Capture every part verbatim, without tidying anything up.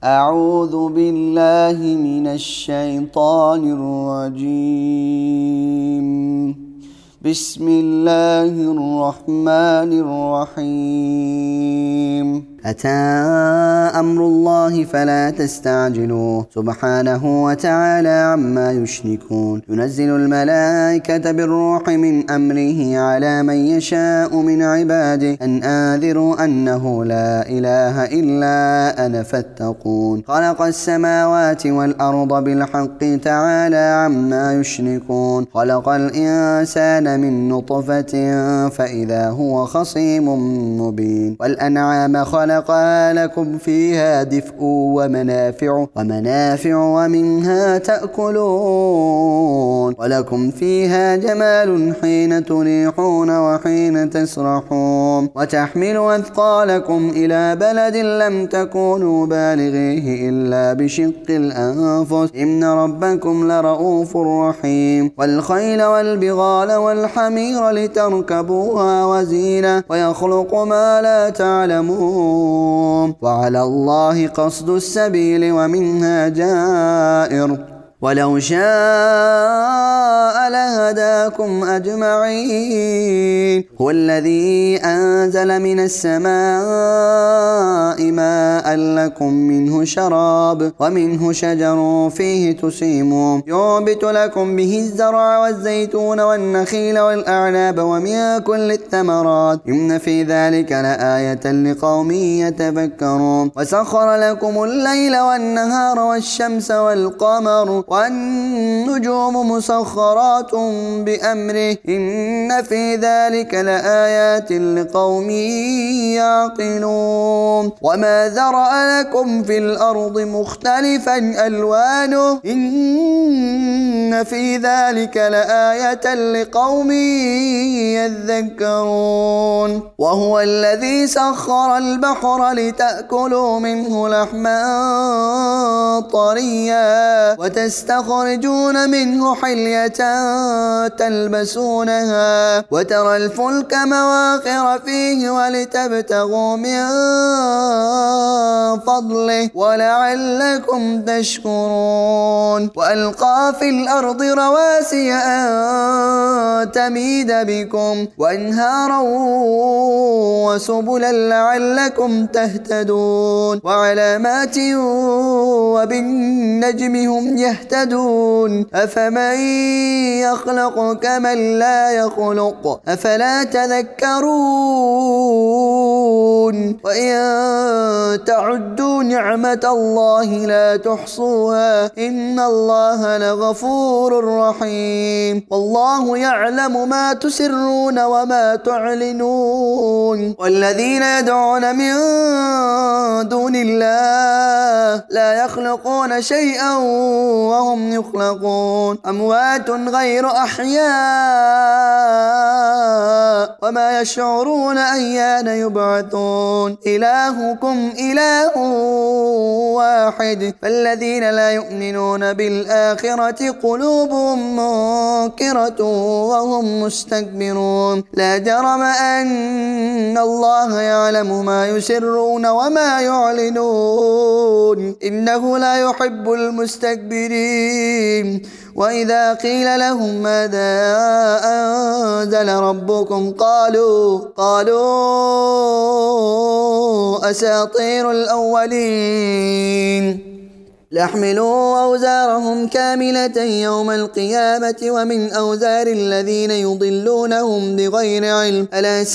أعوذ بالله من الشيطان الرجيم. بسم الله الرحمن الرحيم. أتى أمر الله فلا تستعجلوه سبحانه وتعالى عما يشركون. ينزل الملائكة بالروح من أمره على من يشاء من عباده أن أنذروا أنه لا إله إلا أنا فاتقون. خلق السماوات والأرض بالحق تعالى عما يشركون. خلق الإنسان من نطفة فإذا هو خصيم مبين. والأنعام خلقها لكم فيها دفء ومنافع ومنافع ومنها تأكلون ولكم فيها جمال حين تريحون وحين تسرحون. وتحملوا أثقالكم إلى بلد لم تكونوا بالغيه إلا بشق الأنفس إن ربكم لرؤوف رحيم. والخيل والبغال والحمير لتركبوها وزينة ويخلق ما لا تعلمون. وعلى الله قصد السبيل ومنها جائر ولو شاء لهداكم أجمعين. هو الذي أنزل من السماء ماء لكم منه شراب ومنه شجر فيه تسيمون. ينبت لكم به الزرع والزيتون والنخيل والأعناب ومن كل الثمرات إن في ذلك لآية لقوم يتفكرون. وسخر لكم الليل والنهار والشمس والقمر والنجوم مسخرات بأمره إن في ذلك لآيات لقوم يعقلون. وما ذرأ لكم في الأرض مختلفا ألوانه إن في ذلك لآية لقوم يذكرون. وهو الذي سخر البحر لتأكلوا منه لحما طريا وتستخرجون منه حلية تلبسونها وترى الفلك مواخر فيه ولتبتغوا من فضله ولعلكم تشكرون. وألقى في الأرض رواسي أن تميد بكم وأنهارا وسبلا لعلكم تهتدون. وعلامات وبالنجم هم يهتدون. أفمن يخلق كمن لا يخلق أفلا تذكرون. وإن تعدوا نعمة الله لا تحصوها إن الله لغفور رحيم. والله يعلم ما تسرون وما تعلنون. والذين يدعون من دون الله لا يخلقون شيئا وهم يخلقون. أموات غير أحياء وما يشعرون أيان يبعثون. إلهكم إله واحد فالذين لا يؤمنون بالآخرة قلوبهم منكرة وهم مستكبرون. لا جرم أن الله يعلم ما يسرون وما يعلنون إنه لا يحب المستكبرين. وإذا قيل لهم ماذا أنزل ربكم قالوا قالوا أساطير الأولين. ليحملوا أوزارهم كاملة يوم القيامة ومن أوزار الذين يضلونهم بغير علم ألا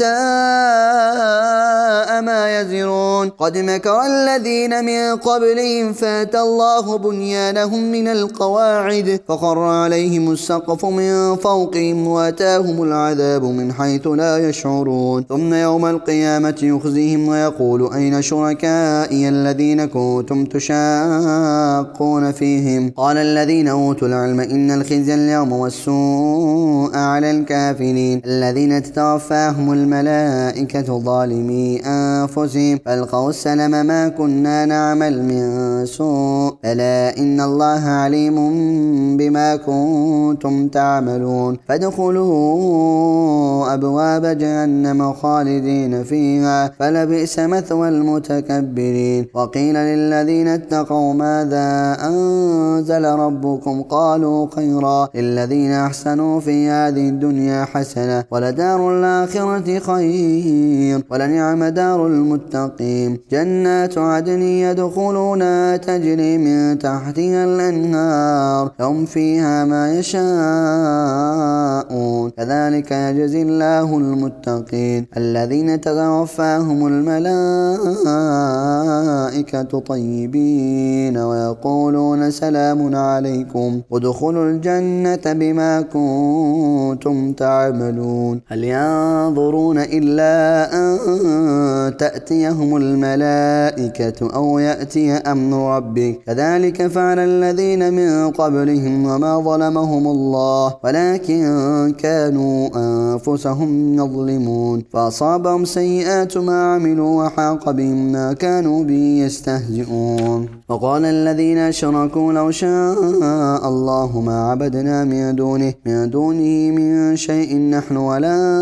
ساء ما يزرون. قد مكر الذين من قبلهم فأتى الله بنيانهم من القواعد فخر عليهم السقف من فوقهم وأتاهم العذاب من حيث لا يشعرون. ثم يوم القيامة يخزيهم ويقول أين شركائي الذين كنتم تشاءون يتشاقون فيهم. قال الذين أوتوا العلم إن الخزي اليوم والسوء على الكافرين الذين تتوفاهم الملائكة ظالمي أنفسهم فألقوا السلم ما كنا نعمل من سوء ألا إن الله عليم بما كنتم تعملون. فادخلوا أبواب جهنم خالدين فيها فلبئس مثوى المتكبرين. وقيل للذين اتقوا ماذا أنزل ربكم قالوا خيرا للذين أحسنوا في هذه الدنيا حسنة ولدار الآخرة خير ولنعم دار المتقين. جنات عدن يدخلونها تجري من تحتها الأنهار لهم فيها ما يشاءون كذلك يجزي الله المتقين الذين تتوفاهم الملائكة طيبين ويقولون سلام عليكم ادخلوا الجنة بما كنتم تعملون. هل ينظرون إلا أن تأتيهم الملائكة أو يأتي أمر ربك كذلك فعل الذين من قبلهم وما ظلمهم الله ولكن كانوا أنفسهم يظلمون. فأصابهم سيئات ما عملوا وحاق بهم ما كانوا به يستهزئون. وقال الذين أشركوا لو شاء الله ما عبدنا من دونه من دونه من شيء نحن ولا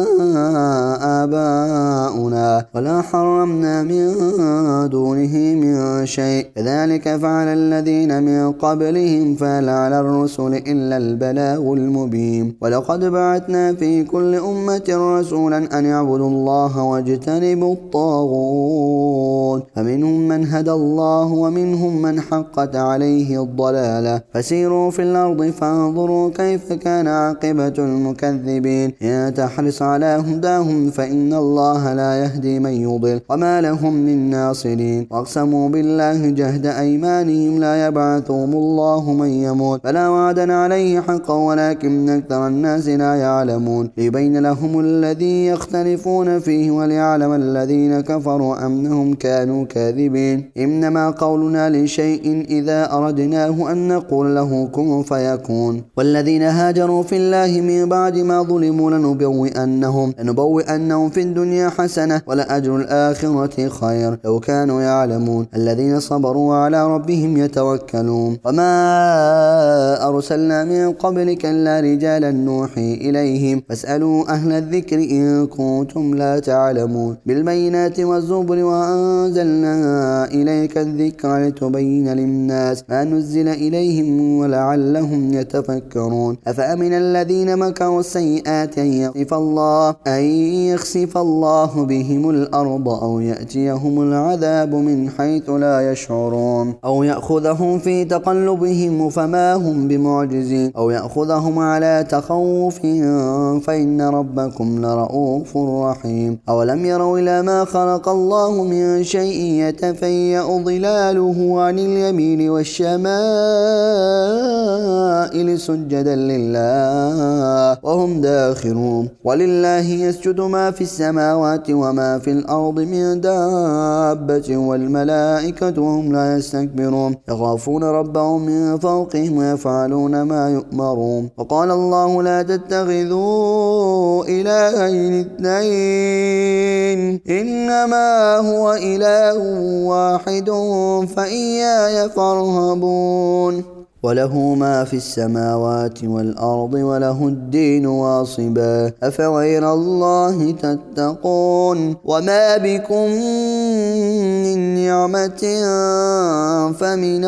آباؤنا ولا حرمنا من دونه من شيء كذلك فعل الذين من قبلهم فهل على الرسل إلا البلاغ المبين. ولقد بعثنا في كل أمة رسولا أن يعبدوا الله واجتنبوا الطاغوت فمنهم من هدى الله ومنهم من حقت عليه الضلالة فسيروا في الأرض فانظروا كيف كان عاقبة المكذبين. إن تحرص على هداهم فإن الله لا يهدي من يضل وما لهم من ناصرين. واقسموا بالله جهد أيمانهم لا يبعثهم الله من يموت بلى وعدا عليه حقا ولكن أكثر الناس لا يعلمون. ليبين لهم الذي يختلفون فيه وليعلم الذين كفروا أنهم كانوا كاذبين. إنما قولنا لشيء إذا أردناه أن نقول له كن فيكون. والذين هاجروا في الله من بعد ما ظلموا لنبوئنهم لنبوئنهم في الدنيا حسنة ولأجر الآخرة خير لو كانوا يعلمون. الذين صبروا على ربهم يتوكلون. وما أرسلنا من قبلك إلا رجالا نوحي إليهم فاسألوا أهل الذكر إن كنتم لا تعلمون. بالبينات والزبر وأنزلنا إليك الذكر لتبين للناس ما نزل إليهم ولعلهم يتفكرون. أفأمن الذين مكروا السيئات أن يخسف الله أن يخسف الله بهم الأرض أو يأتيهم العذاب من حيث لا يشعرون أو يأخذهم في تقلبهم فما هم بمعجزين أو يأخذهم على تخوف فإن ربكم لرؤوف رحيم. أولم يروا إلى ما خلق الله من شيء يتفيأ ظلاله عن اليمين والشمائل سجدا لله وهم داخرون. ولله يسجد ما في السماوات وما في الأرض من دابة والملائكة وهم لا يستكبرون يخافون ربهم من فوقهم ويفعلون ما يؤمرون. وقال الله لا تتخذوا إلهين اثنين إنما هو إله واحد فإياي فارهبون. وله ما في السماوات والأرض وله الدين واصبا أفغير الله تتقون. وما بكم من نعمة فمن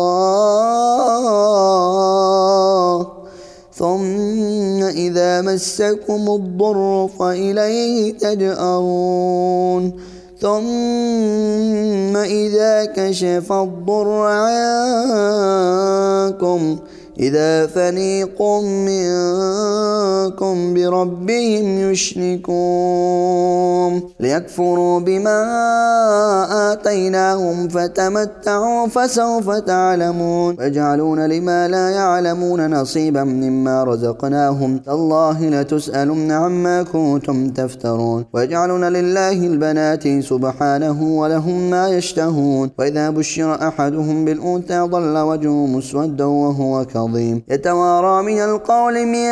الله ثم إذا مسكم الضر فإليه تجأرون ثم إذا كشف الضر عنكم إذا فريق منكم بربهم يشركون ليكفروا بما آتيناهم فتمتعوا فسوف تعلمون ويجعلون لما لا يعلمون نصيبا مما رزقناهم تالله لتسألن عما كنتم تفترون ويجعلون لله البنات سبحانه ولهم ما يشتهون وإذا بشر أحدهم بالأنثى ظل وجهه مسودا وهو كظيم يتوارى من القول من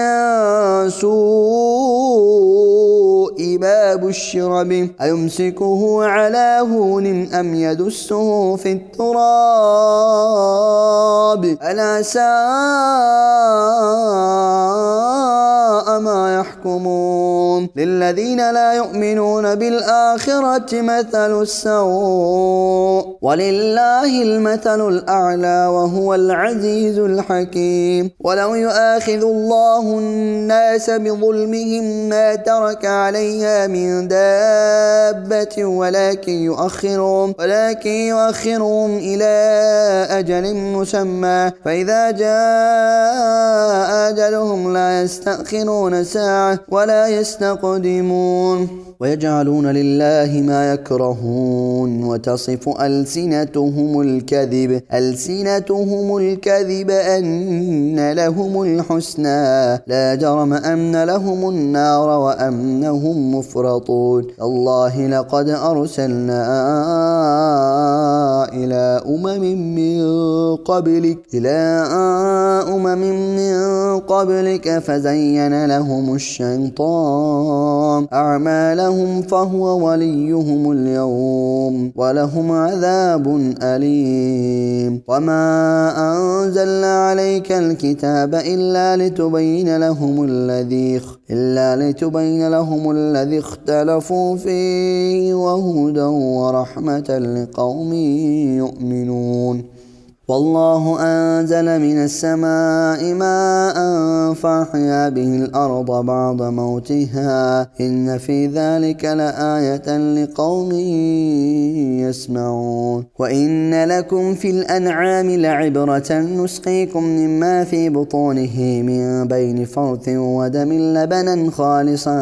سوء ما بشر به أيمسكه على هون أم يدسه في التراب ألا ساء ما يحكمون للذين لا يؤمنون بالآخرة مثل السوء ولله المثل الأعلى وهو العزيز الحكيم ولو يؤاخذ الله الناس بظلمهم ما ترك عليها من دابة ولكن يؤخرهم ولكن يؤخرهم إلى أجل مسمى فإذا جاء أجلهم لا يستأخرون ساعة ولا يستقدمون ويجعلون لله ما يكرهون وتصف ألسنتهم الكذب ألسنتهم الكذب أن لهم الحسنى لا جرم أن لهم النار وأنهم مفرطون الله لقد أرسلنا إلى أمم من قبلك إلى أمم من قبلك فزين لهم الشيطان أعمالهم فهو وليهم اليوم ولهم عذاب أليم وما أنزلنا عليك الكتاب إلا لتبين لهم الذي إلا لتبين لهم الذي اختلفوا فيه وهدى ورحمة لقوم يؤمنون والله أنزل من السماء ماء فأحيا به الأرض بعد موتها إن في ذلك لآية لقوم يسمعون وإن لكم في الأنعام لعبرة نسقيكم مما في بطونه من بين فرث ودم لبنا خالصا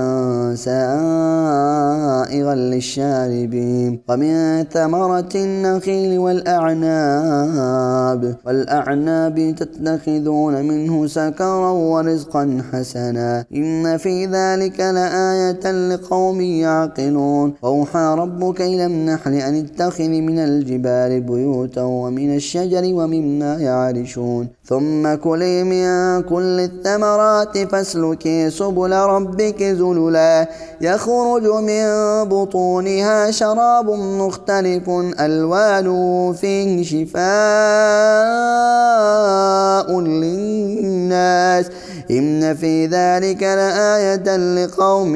سائغا للشاربين ومن ثمرة النخيل والأعناب والأعناب تتخذون منه سكرا ورزقا حسنا إن في ذلك لآية لقوم يعقلون وأوحى ربك إلى النحل أن اتخذ من الجبال بيوتا ومن الشجر ومما يعرشون ثم كلي من كل الثمرات فاسلكي سبل ربك ذللا يخرج من بطونها شراب مختلف ألوانه فيه شفاء للناس إن في ذلك لآية لقوم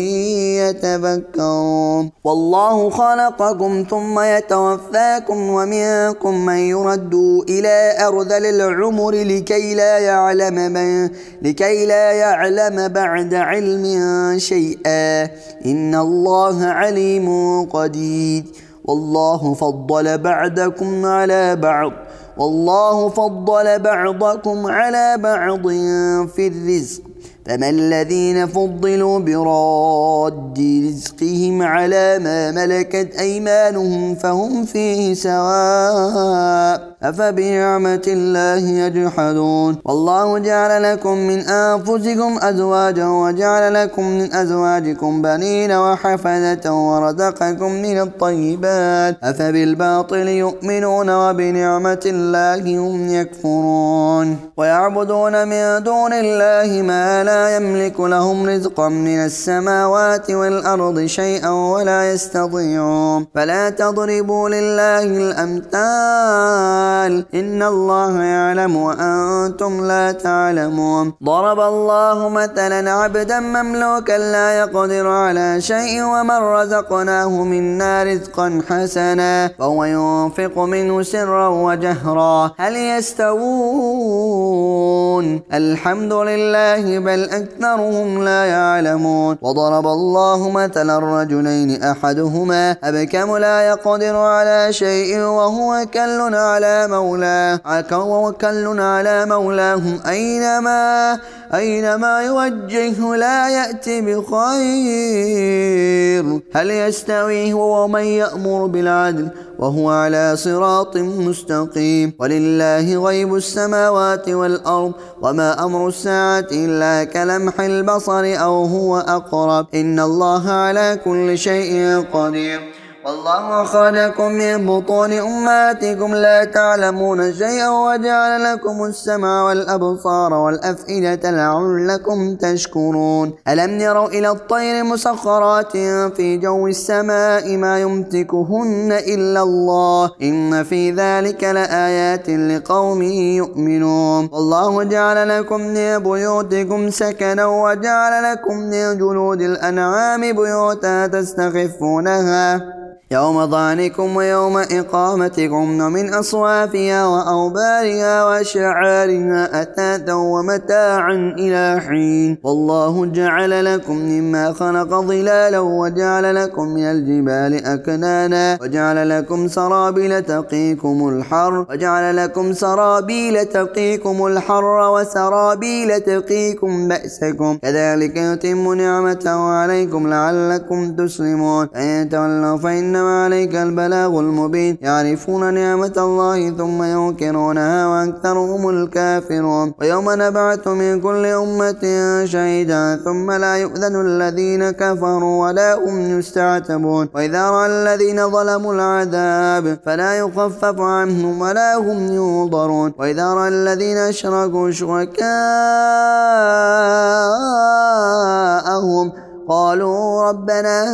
يتفكرون والله خلقكم ثم يتوفاكم ومنكم من يرد إلى أرذل العمر لكي لا يعلم من لكي لا يعلم بعد علم شيئا إن الله عليم قدير والله فضل بعضكم على بعض والله فضل بعضكم على بعض في الرزق فما الذين فضلوا براد رزقهم على ما ملكت أيمانهم فهم فيه سواء أفبنعمة الله يجحدون والله جعل لكم من أنفسكم أزواجا وجعل لكم من أزواجكم بنين وحفدة ورزقكم من الطيبات أفبالباطل يؤمنون وبنعمة الله هم يكفرون ويعبدون من دون الله ما لا يملك لهم رزقا من السماوات والأرض شيئا ولا يستطيعون فلا تضربوا لله الأمثال إن الله يعلم وأنتم لا تعلمون ضرب الله مثلا عبدا مملوكا لا يقدر على شيء ومن رزقناه منا رزقا حسنا فهو ينفق منه سرا وجهرا هل يستوون الحمد لله بل أكثرهم لا يعلمون وضرب الله مثلا الرجلين أحدهما أبكم لا يقدر على شيء وهو كل على موت مولاه وكل على مولاهم أينما أينما يوجهه لا يأتي بخير. هل يستوي هو ومن يأمر بالعدل وهو على صراط مستقيم؟ ولله غيب السماوات والأرض وما أمر الساعة إلا كلمح البصر أو هو أقرب إن الله على كل شيء قدير. والله أخرجكم من بطون أمهاتكم لا تعلمون شيئا وجعل لكم السمع والأبصار والأفئدة لعلكم تشكرون. ألم يروا إلى الطير مسخرات في جو السماء ما يمسكهن إلا الله إن في ذلك لآيات لقوم يؤمنون. والله جعل لكم من بيوتكم سكنا وجعل لكم من جلود الأنعام بيوتا تستخفونها يوم ظعنكم ويوم إقامتكم ومن أصوافها وأوبارها وشعارها أثاثا ومتاعا إلى حين. والله جعل لكم مما خلق ظلالا وجعل لكم من الجبال أكنانا وجعل لكم سرابيل تقيكم الحر وجعل لكم سرابيل تقيكم الحر وسرابيل تقيكم بأسكم كذلك يتم نعمته عليكم لعلكم تسلمون. فإن تولوا فإن عليك البلاغ المبين. يعرفون نعمة الله ثم ينكرونها وأكثرهم الكافرون. ويوم نبعث من كل أمة شهيدا ثم لا يؤذن الذين كفروا ولا هم يستعتبون. وإذا رأى الذين ظلموا العذاب فلا يخفف عنهم ولا هم ينظرون. وإذا رأى الذين أشركوا شركاءهم قالوا ربنا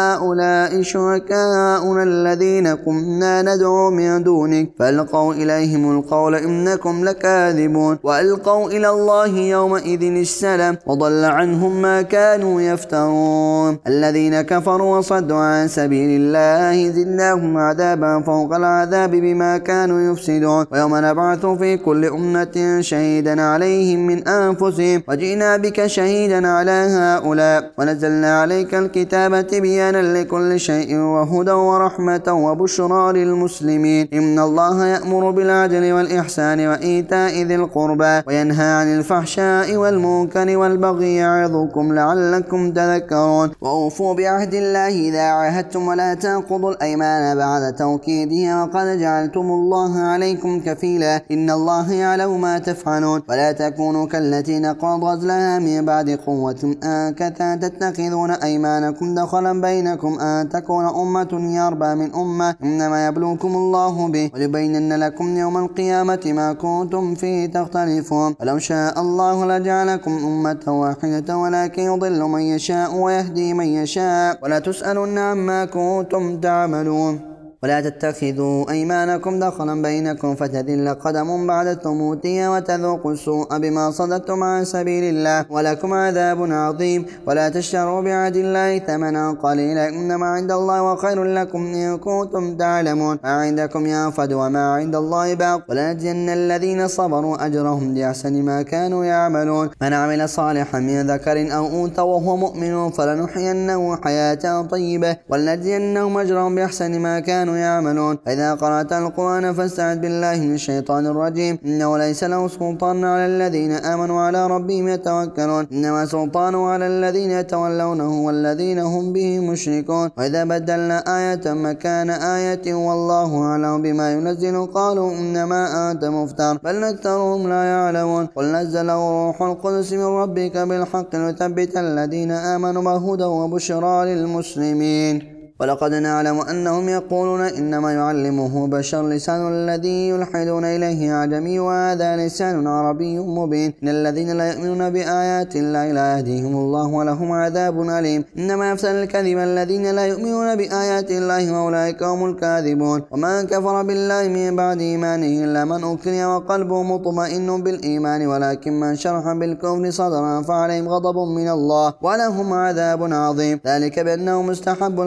هؤلاء شركاؤنا الذين كنا ندعو من دونك فألقوا إليهم القول إنكم لكاذبون. وألقوا إلى الله يومئذ السلام وضل عنهم ما كانوا يفترون. الذين كفروا وصدوا عن سبيل الله زدناهم عذابا فوق العذاب بما كانوا يفسدون. ويوم نبعث في كل أمة شهيدا عليهم من أنفسهم وجئنا بك شهيدا على هؤلاء ونزلنا عليك الكتاب تبيانا لكل شيء وهدى ورحمة وبشرى للمسلمين. إن الله يأمر بالعدل والإحسان وإيتاء ذي القربى وينهى عن الفحشاء والمنكر والبغي يعظكم لعلكم تذكرون. وأوفوا بعهد الله إذا عاهدتم ولا تنقضوا الأيمان بعد توكيدها وقد جعلتم الله عليكم كفيلا إن الله يعلم ما تفعلون. ولا تكونوا كالتي نقضت غزلها من بعد قوة أنكثا تتخذون أيمانكم دخلا بينكم أن تكون أمة يربى من أمة إنما يبلوكم الله به وليبينن لكم يوم القيامة ما كنتم فيه تختلفون. ولو شاء الله لجعلكم أمة واحدة ولكن يضل من يشاء ويهدي من يشاء ولا تسألن عما كنتم تعملون. ولا تتخذوا أيمانكم دخلا بينكم فتذل قدم بعد ثبوتها وتذوقوا السوء بما صددتم عن سبيل الله ولكم عذاب عظيم. ولا تشتروا بعهد الله ثمنا قليلا إنما عند الله وخير لكم إن كنتم تعلمون. ما عندكم ينفد وما عند الله باق ولنجزين الذين صبروا أجرهم بأحسن ما كانوا يعملون. من عمل صالحا من ذكر أو أنثى وهو مؤمن فلنحيينه حياة طيبة ولنجزينهم أجرهم بأحسن ما كانوا يعملون. فإذا قرأت القرآن فاستعذ بالله من الشيطان الرجيم إنه ليس له سلطان على الذين آمنوا على ربهم يتوكلون إنما سلطانه على الذين يتولونه والذين هم به مشركون. وإذا بدلنا آية مكان آية والله أعلم بما ينزل قالوا إنما أنت مفتر بل أكثرهم لا يعلمون. قل نزله روح القدس من ربك بالحق ليثبت الذين آمنوا وهدى وبشرى للمسلمين. ولقد نعلم أنهم يقولون إنما يعلمه بشر لسان الذي يلحدون إليه أعجمي وهذا لسان عربي مبين. إن الذين لا يؤمنون بآيات الله لا يهديهم الله ولهم عذاب أليم. إنما يفتر الكذب الذين لا يؤمنون بآيات الله وأولئك هم الكاذبون. ومن كفر بالله من بعد إيمانه إلا من أكره وقلبه مطمئن بالإيمان ولكن من شرح بالكفر صدرا فعليهم غضب من الله ولهم عذاب عظيم. ذلك بأنهم استحبوا الحياة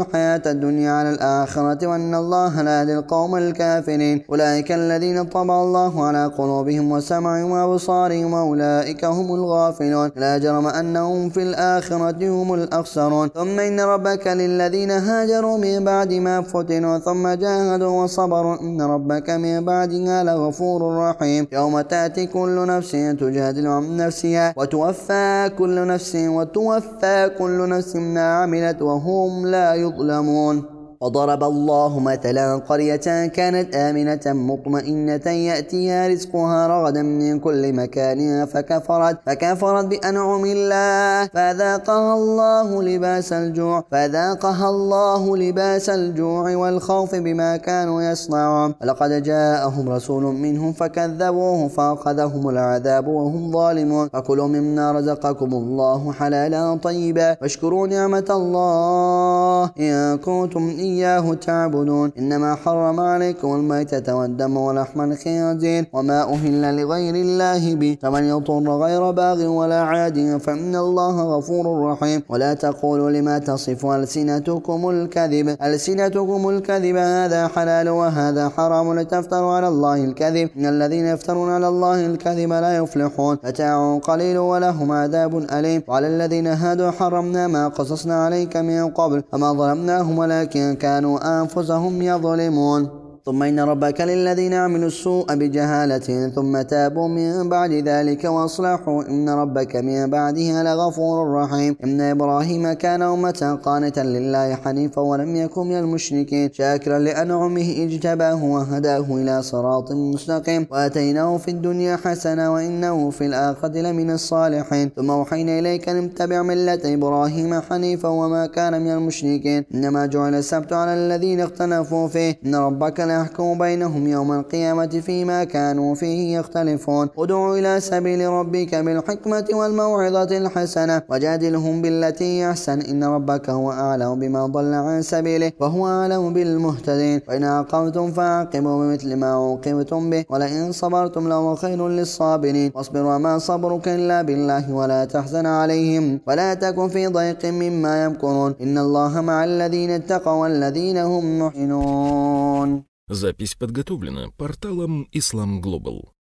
الدنيا على الآخرة وأن الله لا يهدي القوم الكافرين. أولئك الذين طبع الله على قلوبهم وسمعهم وأبصارهم وأولئك هم الغافلون لا جرم أنهم في الآخرة هم الأخسرون. ثم إن ربك للذين هاجروا من بعد ما فتنوا ثم جاهدوا وصبروا إن ربك من بعدها لغفور رحيم. يوم تأتي كل نفس تجادل عن نفسها وتوفى كل نفس وتوفى كل نفس ما عملت وهم لا يظلمون. وضرب الله مثلا قرية كانت آمنة مطمئنة يأتيها رزقها رغدا من كل مكان فكفرت فكفرت بأنعم الله فذاقها الله لباس الجوع فذاقها الله لباس الجوع والخوف بما كانوا يصنعون. ولقد جاءهم رسول منهم فكذبوه فأخذهم العذاب وهم ظالمون. فكلوا مما رزقكم الله حلالا طيبا واشكروا نعمة الله إن كنتم إياه تعبدون. إنما حرم عليكم الميتة والدم ولحم الخنزير وما أهل لغير الله به فمن يضطر غير باغ ولا عاد فإن الله غفور رحيم. ولا تقولوا لما تصف ألسنتكم الكذب ألسنتكم الكذب هذا حلال وهذا حرام لتفتروا على الله الكذب إن الذين يفترون على الله الكذب لا يفلحون. متاع قليل ولهم عذاب أليم. وعلى الذين هادوا حرمنا ما قصصنا عليك من قبل وما ظلمناهم ولكن كانوا أنفسهم يظلمون. ثم إن ربك للذين عملوا السوء بجهالة ثم تابوا من بعد ذلك وأصلحوا إن ربك من بعدها لغفور رحيم. إن إبراهيم كان أمة قانتا لله حنيفا ولم يكن من المشركين شاكرا لأنعمه اجتباه وهداه إلى صراط مستقيم وآتيناه في الدنيا حسنة وإنه في الآخرة لمن الصالحين. ثم أوحينا إليك أن اتبع ملة إبراهيم حنيفا وما كان من المشركين. إنما جعل السبت على الذين اختلفوا فيه إن ربك يحكم بينهم يوم القيامة فيما كانوا فيه يختلفون. ادع إلى سبيل ربك بالحكمة والموعظة الحسنة وجادلهم بالتي أحسن إن ربك هو أعلم بما ضل عن سبيله وهو أعلم بالمهتدين. وإن عاقبتم فعاقبوا بمثل ما عوقبتم به ولئن صبرتم لهو خير للصابرين. واصبر وما صبرك إلا بالله ولا تحزن عليهم ولا تكن في ضيق مما يمكرون إن الله مع الذين اتقوا والذين هم محسنون. Запись подготовлена порталом Ислам Глобал.